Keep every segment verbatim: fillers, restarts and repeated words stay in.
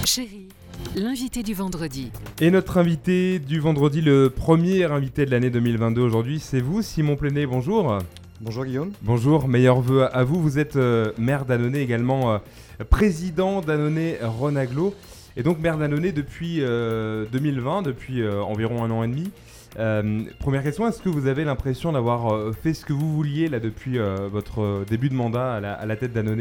Chérie, l'invité du vendredi. Et notre invité du vendredi, le premier invité de l'année deux mille vingt-deux aujourd'hui, c'est vous, Simon Plenet, bonjour. Bonjour Guillaume. Bonjour, meilleurs vœux à vous. Vous êtes euh, maire d'Annonay, également euh, président d'Annonay Rhône-Agglo. Et donc maire d'Annonay depuis euh, deux mille vingt, depuis euh, environ un an et demi. Euh, première question, est-ce que vous avez l'impression d'avoir euh, fait ce que vous vouliez là, depuis euh, votre euh, début de mandat à la, à la tête d'Annonay ?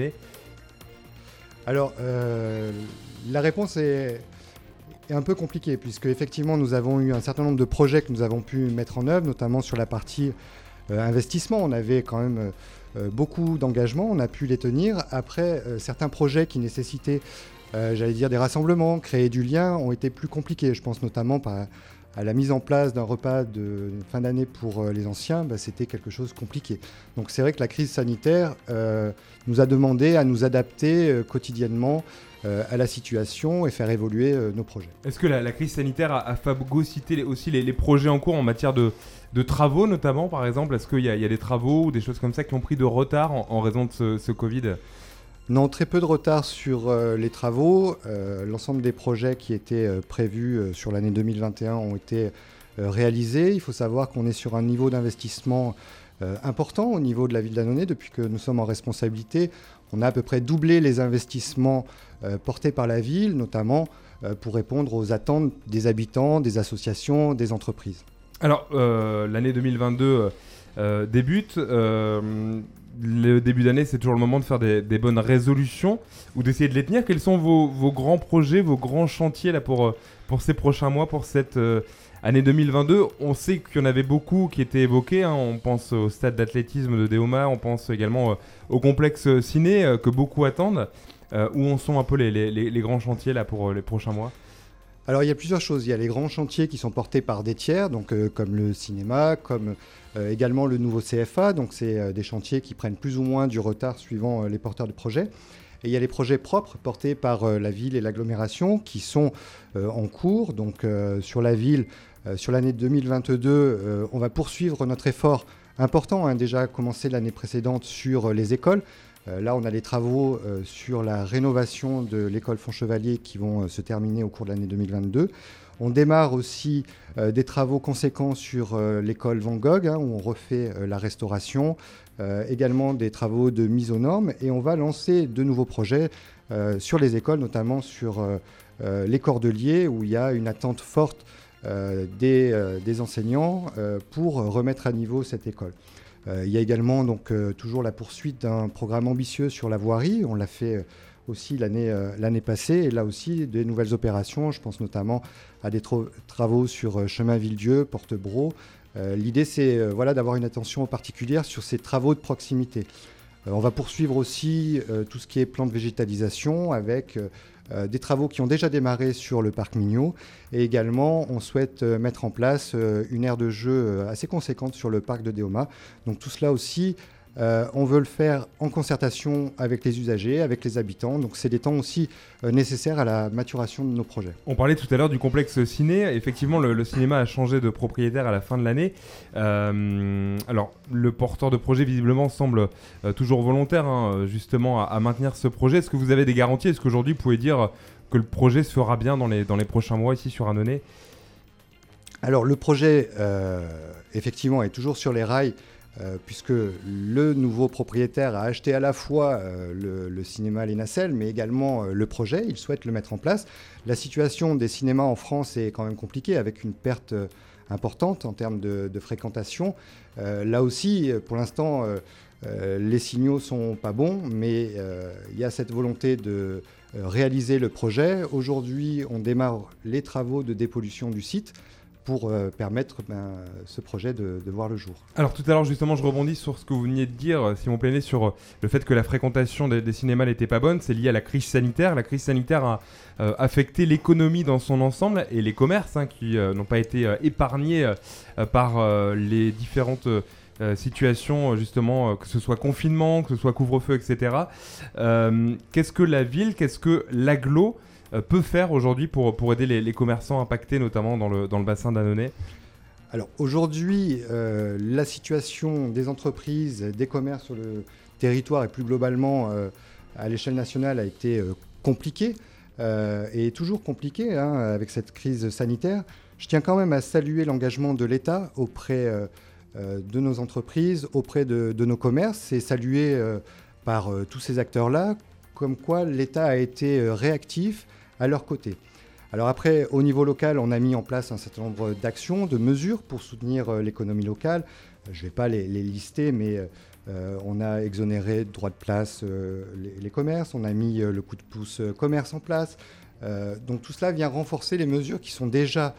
Alors, euh, la réponse est, est un peu compliquée, puisque effectivement nous avons eu un certain nombre de projets que nous avons pu mettre en œuvre, notamment sur la partie euh, investissement. On avait quand même euh, beaucoup d'engagements, on a pu les tenir. Après, euh, certains projets qui nécessitaient, euh, j'allais dire, des rassemblements, créer du lien, ont été plus compliqués. Je pense notamment par, à la mise en place d'un repas de fin d'année pour euh, les anciens, bah, c'était quelque chose de compliqué. Donc c'est vrai que la crise sanitaire euh, nous a demandé à nous adapter euh, quotidiennement euh, à la situation et faire évoluer euh, nos projets. Est-ce que la, la crise sanitaire a, a phagocyté les, aussi les, les projets en cours en matière de, de travaux notamment, par exemple ? Est-ce qu'il y a, il y a des travaux ou des choses comme ça qui ont pris de retard en, en raison de ce, ce Covid ? Non, très peu de retard sur euh, les travaux. Euh, l'ensemble des projets qui étaient euh, prévus euh, sur l'année deux mille vingt et un ont été euh, réalisés. Il faut savoir qu'on est sur un niveau d'investissement euh, important au niveau de la ville d'Annonay. Depuis que nous sommes en responsabilité, on a à peu près doublé les investissements euh, portés par la ville, notamment euh, pour répondre aux attentes des habitants, des associations, des entreprises. Alors, euh, l'année deux mille vingt-deux euh, débute. Euh, le début d'année, c'est toujours le moment de faire des, des bonnes résolutions ou d'essayer de les tenir. Quels sont vos, vos grands projets, vos grands chantiers là, pour, pour ces prochains mois, pour cette euh, année deux mille vingt-deux ? On sait qu'il y en avait beaucoup qui étaient évoqués. Hein. On pense au stade d'athlétisme de Déoma, on pense également euh, au complexe ciné euh, que beaucoup attendent. Euh, où en sont un peu les, les, les grands chantiers là, pour euh, les prochains mois ? Alors il y a plusieurs choses. Il y a les grands chantiers qui sont portés par des tiers, donc euh, comme le cinéma, comme euh, également le nouveau C F A. Donc c'est euh, des chantiers qui prennent plus ou moins du retard suivant euh, les porteurs de projets. Et il y a les projets propres portés par euh, la ville et l'agglomération qui sont euh, en cours. Donc euh, sur la ville, euh, sur l'année deux mille vingt-deux, euh, on va poursuivre notre effort important, hein, déjà commencé l'année précédente sur euh, les écoles. Euh, là, on a les travaux euh, sur la rénovation de l'école Fontchevalier qui vont euh, se terminer au cours de l'année deux mille vingt-deux. On démarre aussi euh, des travaux conséquents sur euh, l'école Van Gogh, hein, où on refait euh, la restauration, euh, également des travaux de mise aux normes. Et on va lancer de nouveaux projets euh, sur les écoles, notamment sur euh, euh, les Cordeliers, où il y a une attente forte euh, des, euh, des enseignants euh, pour remettre à niveau cette école. Euh, il y a également donc, euh, toujours la poursuite d'un programme ambitieux sur la voirie. On l'a fait euh, aussi l'année, euh, l'année passée. Et là aussi, des nouvelles opérations. Je pense notamment à des tra- travaux sur euh, Chemin Villedieu, Porte-Brault. Euh, l'idée, c'est euh, voilà, d'avoir une attention particulière sur ces travaux de proximité. Euh, on va poursuivre aussi euh, tout ce qui est plan de végétalisation avec euh, euh, des travaux qui ont déjà démarré sur le parc Mignot. Et également, on souhaite euh, mettre en place euh, une aire de jeu euh, assez conséquente sur le parc de Déoma. Donc tout cela aussi, euh, on veut le faire en concertation avec les usagers, avec les habitants. Donc c'est des temps aussi euh, nécessaires à la maturation de nos projets. On parlait tout à l'heure du complexe ciné. Effectivement, le, le cinéma a changé de propriétaire à la fin de l'année. Euh, alors, le porteur de projet, visiblement, semble euh, toujours volontaire, hein, justement, à, à maintenir ce projet. Est-ce que vous avez des garanties ? Est-ce qu'aujourd'hui, vous pouvez dire que le projet se fera bien dans les, dans les prochains mois ici sur Annonay ? Alors, le projet, euh, effectivement, est toujours sur les rails. Euh, puisque le nouveau propriétaire a acheté à la fois euh, le, le cinéma Les Nacelles, mais également euh, le projet. Il souhaite le mettre en place. La situation des cinémas en France est quand même compliquée, avec une perte euh, importante en termes de, de fréquentation. Euh, là aussi, pour l'instant, euh, euh, les signaux sont pas bons, mais euh, il y a cette volonté de euh, réaliser le projet. Aujourd'hui, on démarre les travaux de dépollution du site pour euh, permettre ben, ce projet de, de voir le jour. Alors tout à l'heure justement je rebondis sur ce que vous veniez de dire, Simon Plenet, sur le fait que la fréquentation des, des cinémas n'était pas bonne. C'est lié à la crise sanitaire. La crise sanitaire a euh, affecté l'économie dans son ensemble et les commerces hein, qui euh, n'ont pas été euh, épargnés euh, par euh, les différentes euh, situations justement, euh, que ce soit confinement, que ce soit couvre-feu, et cetera. Euh, qu'est-ce que la ville, qu'est-ce que l'agglo peut faire aujourd'hui pour, pour aider les, les commerçants impactés, notamment dans le, dans le bassin d'Annonay ? Alors aujourd'hui, euh, la situation des entreprises, des commerces sur le territoire et plus globalement euh, à l'échelle nationale a été euh, compliquée. euh, est toujours compliquée hein, avec cette crise sanitaire. Je tiens quand même à saluer l'engagement de l'État auprès euh, euh, de nos entreprises, auprès de, de nos commerces, et saluer euh, par euh, tous ces acteurs-là, comme quoi l'État a été euh, réactif à leur côté. Alors après, au niveau local, on a mis en place un certain nombre d'actions, de mesures pour soutenir euh, l'économie locale. Je ne vais pas les, les lister, mais euh, on a exonéré de droits de place euh, les, les commerces, on a mis euh, le coup de pouce euh, commerce en place. Euh, donc tout cela vient renforcer les mesures qui sont déjà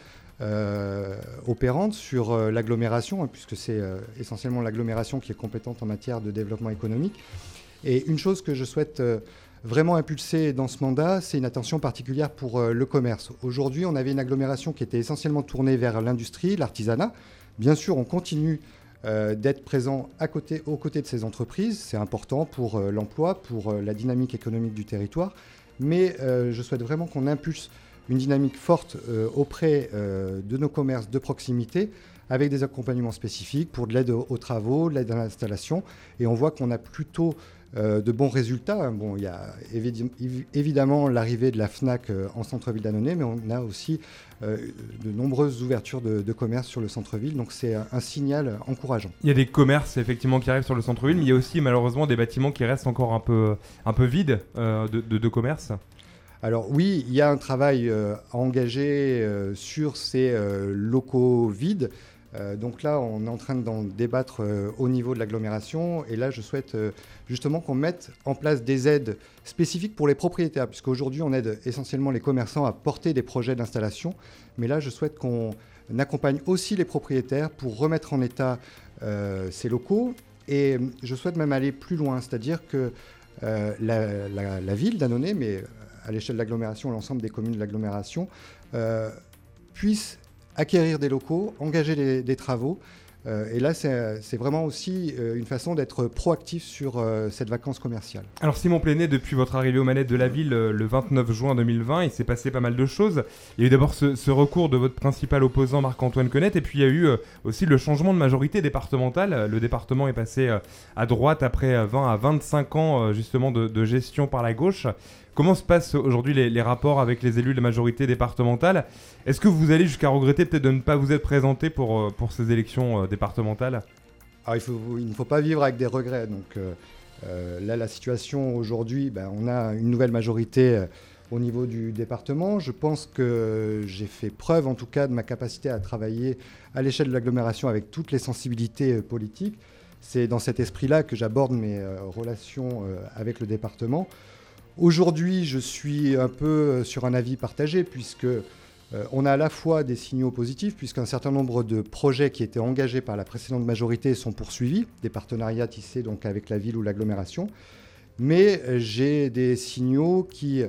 euh, opérantes sur euh, l'agglomération, hein, puisque c'est euh, essentiellement l'agglomération qui est compétente en matière de développement économique. Et une chose que je souhaite euh, vraiment impulser dans ce mandat, c'est une attention particulière pour euh, le commerce. Aujourd'hui, on avait une agglomération qui était essentiellement tournée vers l'industrie, l'artisanat. Bien sûr, on continue euh, d'être présent à côté, aux côtés de ces entreprises. C'est important pour euh, l'emploi, pour euh, la dynamique économique du territoire. Mais euh, je souhaite vraiment qu'on impulse une dynamique forte euh, auprès euh, de nos commerces de proximité, avec des accompagnements spécifiques pour de l'aide aux, aux travaux, de l'aide à l'installation. Et on voit qu'on a plutôt Euh, de bons résultats. Bon, il y a évi- évidemment l'arrivée de la FNAC euh, en centre-ville d'Annonay, mais on a aussi euh, de nombreuses ouvertures de, de commerce sur le centre-ville, donc c'est un, un signal encourageant. Il y a des commerces effectivement qui arrivent sur le centre-ville, mais il y a aussi malheureusement des bâtiments qui restent encore un peu, un peu vides euh, de, de, de commerce. Alors oui, il y a un travail euh, engagé euh, sur ces euh, locaux vides. Euh, donc là, on est en train d'en débattre euh, au niveau de l'agglomération. Et là, je souhaite euh, justement qu'on mette en place des aides spécifiques pour les propriétaires, puisqu'aujourd'hui, on aide essentiellement les commerçants à porter des projets d'installation. Mais là, je souhaite qu'on accompagne aussi les propriétaires pour remettre en état euh, ces locaux. Et je souhaite même aller plus loin, c'est-à-dire que euh, la, la, la ville d'Annonay, mais à l'échelle de l'agglomération, l'ensemble des communes de l'agglomération, euh, puisse acquérir des locaux, engager des, des travaux. Euh, et là, c'est, c'est vraiment aussi euh, une façon d'être proactif sur euh, cette vacance commerciale. Alors Simon Plénet, depuis votre arrivée aux manettes de la ville euh, le vingt-neuf juin deux mille vingt, il s'est passé pas mal de choses. Il y a eu d'abord ce, ce recours de votre principal opposant Marc-Antoine Quenette, et puis il y a eu euh, aussi le changement de majorité départementale. Le département est passé euh, à droite après vingt à vingt-cinq ans euh, justement de, de gestion par la gauche. Comment se passent aujourd'hui les, les rapports avec les élus de la majorité départementale ? Est-ce que vous allez jusqu'à regretter peut-être de ne pas vous être présenté pour, pour ces élections euh, départementales ? Alors, il, faut, il ne faut pas vivre avec des regrets. Donc, euh, euh, là, la situation aujourd'hui, ben, on a une nouvelle majorité euh, au niveau du département. Je pense que j'ai fait preuve, en tout cas, de ma capacité à travailler à l'échelle de l'agglomération avec toutes les sensibilités euh, politiques. C'est dans cet esprit-là que j'aborde mes euh, relations euh, avec le département. Aujourd'hui, je suis un peu sur un avis partagé, puisque euh, on a à la fois des signaux positifs, puisqu'un certain nombre de projets qui étaient engagés par la précédente majorité sont poursuivis, des partenariats tissés donc avec la ville ou l'agglomération. Mais euh, j'ai des signaux qui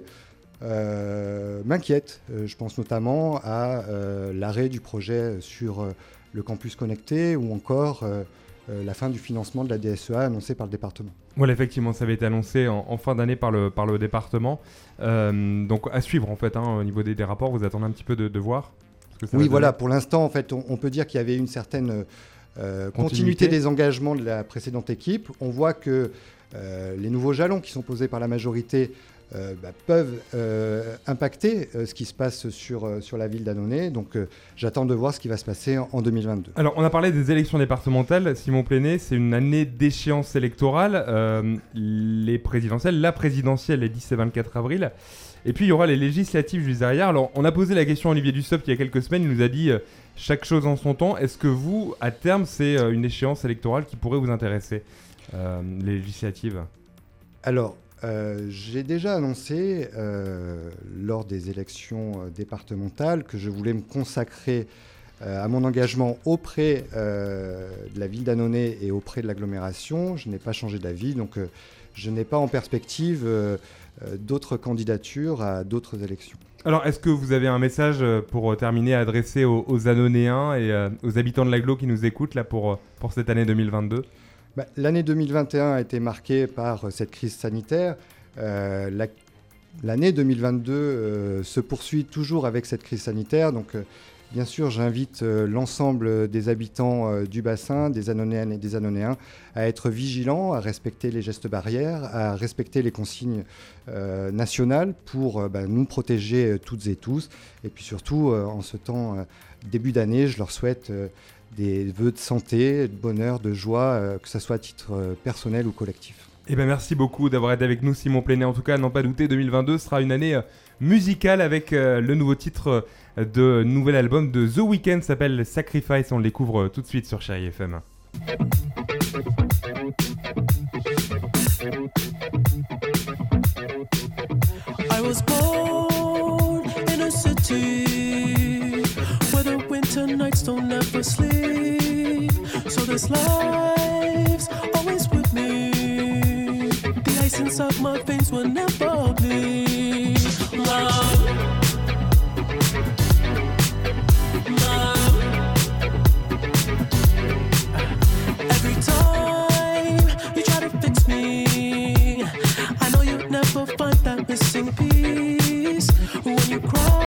euh, m'inquiètent. Euh, je pense notamment à euh, l'arrêt du projet sur euh, le campus connecté, ou encore euh, euh, la fin du financement de la D S E A annoncée par le département. Voilà, effectivement, ça avait été annoncé en, en fin d'année par le, par le département. Euh, donc à suivre en fait, hein, au niveau des, des rapports, vous attendez un petit peu de, de voir ce que ça Oui, va voilà, donner. pour l'instant, en fait, on, on peut dire qu'il y avait une certaine euh, continuité. Continuité. des engagements de la précédente équipe. On voit que euh, les nouveaux jalons qui sont posés par la majorité euh, bah, peuvent euh, impacter euh, ce qui se passe sur, euh, sur la ville d'Annonay. Donc euh, j'attends de voir ce qui va se passer en, en deux mille vingt-deux. Alors, on a parlé des élections départementales. Simon Plénet, c'est une année d'échéance électorale. Euh, les présidentielles, la présidentielle, les dix et vingt-quatre avril. Et puis, il y aura les législatives juste derrière. Alors, on a posé la question à Olivier Dussopt il y a quelques semaines. Il nous a dit euh, chaque chose en son temps. Est-ce que vous, à terme, c'est euh, une échéance électorale qui pourrait vous intéresser, euh, les législatives ? Alors, euh, j'ai déjà annoncé euh, lors des élections euh, départementales que je voulais me consacrer euh, à mon engagement auprès euh, de la ville d'Annonay et auprès de l'agglomération. Je n'ai pas changé d'avis, donc euh, je n'ai pas en perspective euh, euh, d'autres candidatures à d'autres élections. Alors, est-ce que vous avez un message euh, pour terminer à adresser aux, aux Annonayens et euh, aux habitants de l'agglo qui nous écoutent là, pour, pour cette année deux mille vingt-deux ? Bah, l'année deux mille vingt et un a été marquée par euh, cette crise sanitaire. Euh, la, l'année deux mille vingt-deux euh, se poursuit toujours avec cette crise sanitaire. Donc, euh, Bien sûr, j'invite euh, l'ensemble des habitants euh, du bassin, des Annonéennes et des Annonéens, à être vigilants, à respecter les gestes barrières, à respecter les consignes euh, nationales pour euh, bah, nous protéger euh, toutes et tous. Et puis surtout, euh, en ce temps euh, début d'année, je leur souhaite euh, des vœux de santé, de bonheur, de joie, euh, que ce soit à titre euh, personnel ou collectif. Eh ben merci beaucoup d'avoir été avec nous, Simon Plénet. En tout cas, n'en pas douter, deux mille vingt-deux sera une année euh, musicale avec euh, le nouveau titre euh, de nouvel album de The Weeknd, s'appelle Sacrifice. On le découvre euh, tout de suite sur Chérie F M. I was born in a city where the winter nights don't ever sleep. So this life's always with me. The ice inside my veins will never bleed. Love, love. Every time you try to fix me, I know you'll never find that missing piece. When you cry